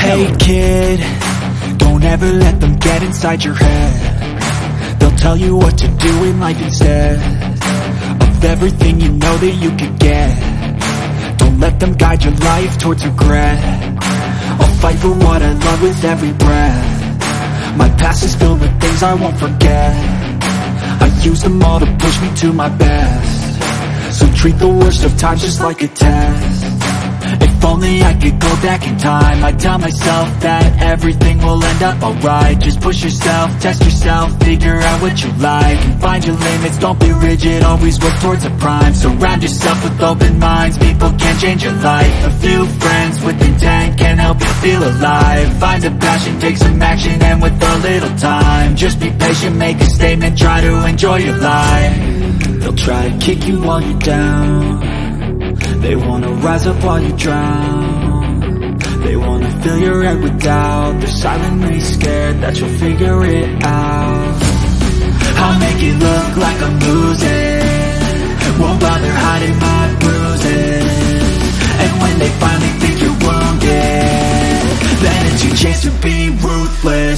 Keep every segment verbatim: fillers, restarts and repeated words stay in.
Hey kid, don't ever let them get inside your head. They'll tell you what to do in life instead of everything you know that you could get. Don't let them guide your life towards regret. I'll fight for what I love with every breath. My past is filled with things I won't forget. I use them all to push me to my best. So treat the worst of times just like a test. If only I could go back in time, I'd tell myself that everything will end up alright. Just push yourself, test yourself, figure out what you like, and find your limits, don't be rigid, always work towards a prime. Surround yourself with open minds, people can change your life. A few friends with intent can help you feel alive. Find a passion, take some action, and with a little time, just be patient, make a statement, try to enjoy your life. They'll try to kick you while you're down. They wanna rise up while you drown. They wanna fill your head with doubt. They're silently scared that you'll figure it out. I'll make it look like I'm losing, won't bother hiding my bruises. And when they finally think you're wounded, then it's your chance to be ruthless.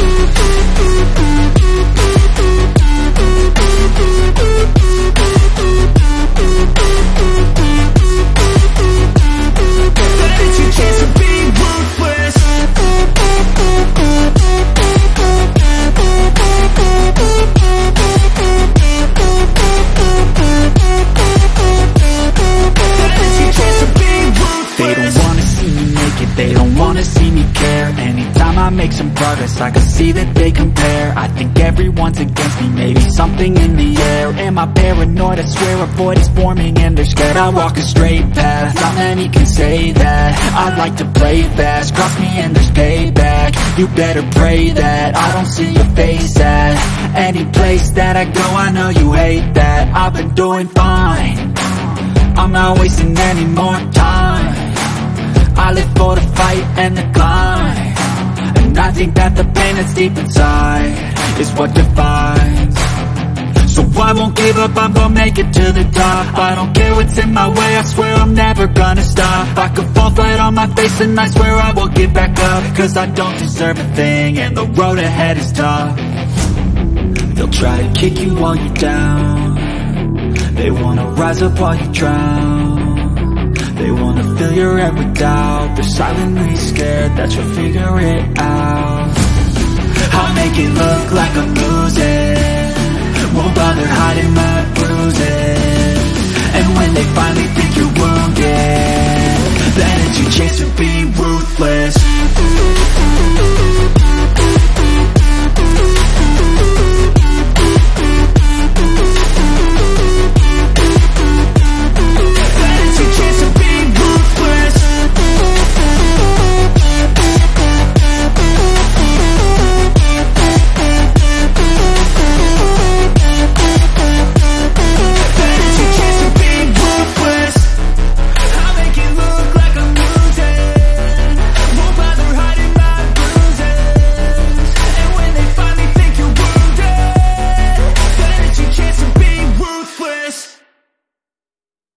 They don't wanna see me care. Anytime I make some progress, I can see that they compare. I think everyone's against me, maybe something in the air. Am I paranoid? I swear a void is forming and they're scared I walk a straight path. Not many can say that. I like to play fast, cross me and there's payback. You better pray that I don't see your face at any place that I go. I know you hate that. I've been doing fine, I'm not wasting any more time. I live for the fight and the climb, and I think that the pain that's deep inside is what defines. So I won't give up, I'm gonna make it to the top. I don't care what's in my way, I swear I'm never gonna stop. I could fall flat on my face and I swear I will get back up, cause I don't deserve a thing and the road ahead is tough. They'll try to kick you while you're down. They wanna rise up while you drown. They wanna fill your head with doubt. They're silently scared that you'll figure it out. I'll make it look like I'm losing, won't bother hiding my bruises.